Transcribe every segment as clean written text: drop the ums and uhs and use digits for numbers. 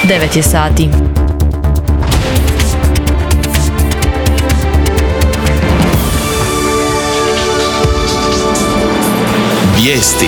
9 je sati. Vijesti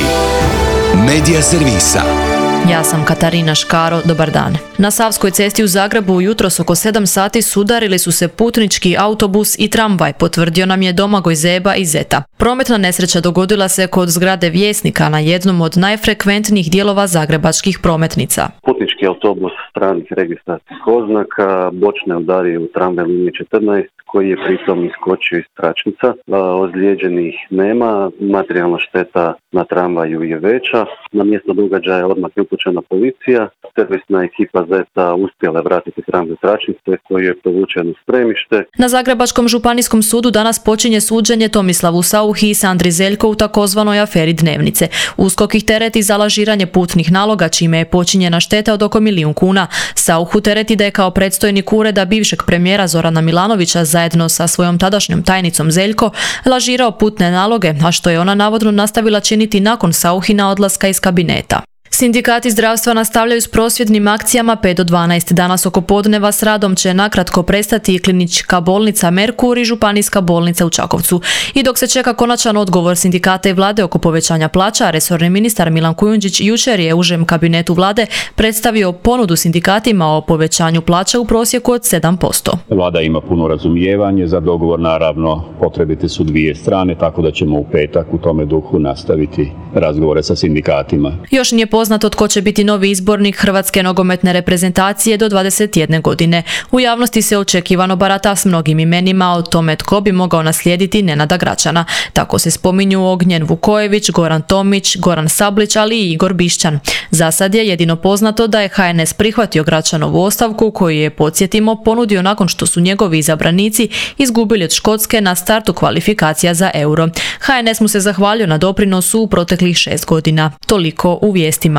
Medija servisa. Ja sam Katarina Škaro, dobar dan. Na Savskoj cesti u Zagrebu jutros oko 7 sati sudarili su se putnički autobus i tramvaj, potvrdio nam je Domagoj Zeba iz Zeta. Prometna nesreća dogodila se kod zgrade Vjesnika na jednom od najfrekventnijih dijelova zagrebačkih prometnica. Putnički autobus stranih registracijskih oznaka bočne udario u tramvaj linije 14 koji je pritom iskočio iz tračnica. Ozlijeđenih nema, materijalna šteta na tramvaju je veća. Na mjesto događaja odmah je upućena policija. Servisna ekipa Zeta uspjela vratiti tramvaj tračnice koji je povučen u spremište. Na Zagrebačkom županijskom sudu danas počinje suđenje Tomislavu Sauchi i Sandri Zeljko u takozvanoj aferi Dnevnice. USKOK ih tereti za lažiranje putnih naloga, čime je počinjena šteta od oko 1 milijun kuna. Sauchu tereti da je kao predstojnik ureda bivšeg premijera Zorana Milanovića zajedno sa svojom tadašnjom tajnicom Zeljko lažirao putne naloge, a što je ona navodno nastavila činiti nakon Sauchina odlaska iz kabineta. Sindikati zdravstva nastavljaju s prosvjednim akcijama 5 do 12. Danas oko podneva s radom će nakratko prestati i klinička bolnica Merkur i županijska bolnica u Čakovcu. I dok se čeka konačan odgovor sindikata i vlade oko povećanja plaća, resorni ministar Milan Kujundžić jučer je užem kabinetu vlade predstavio ponudu sindikatima o povećanju plaća u prosjeku od 7%. Vlada ima puno razumijevanje za dogovor, naravno potrebite su dvije strane, tako da ćemo u petak u tome duhu nastaviti razgovore sa sindikatima. Još nije poznato tko će biti novi izbornik Hrvatske nogometne reprezentacije do 21 godine. U javnosti se očekivano barata s mnogim imenima o tome tko bi mogao naslijediti Nenada Gračana. Tako se spominju Ognjen Vukojević, Goran Tomić, Goran Sablić, ali i Igor Bišćan. Za sad je jedino poznato da je HNS prihvatio Gračanovu ostavku koju je, podsjetimo, ponudio nakon što su njegovi izabranici izgubili od Škotske na startu kvalifikacija za Euro. HNS mu se zahvalio na doprinosu u proteklih 6 godina. Toliko u vijestima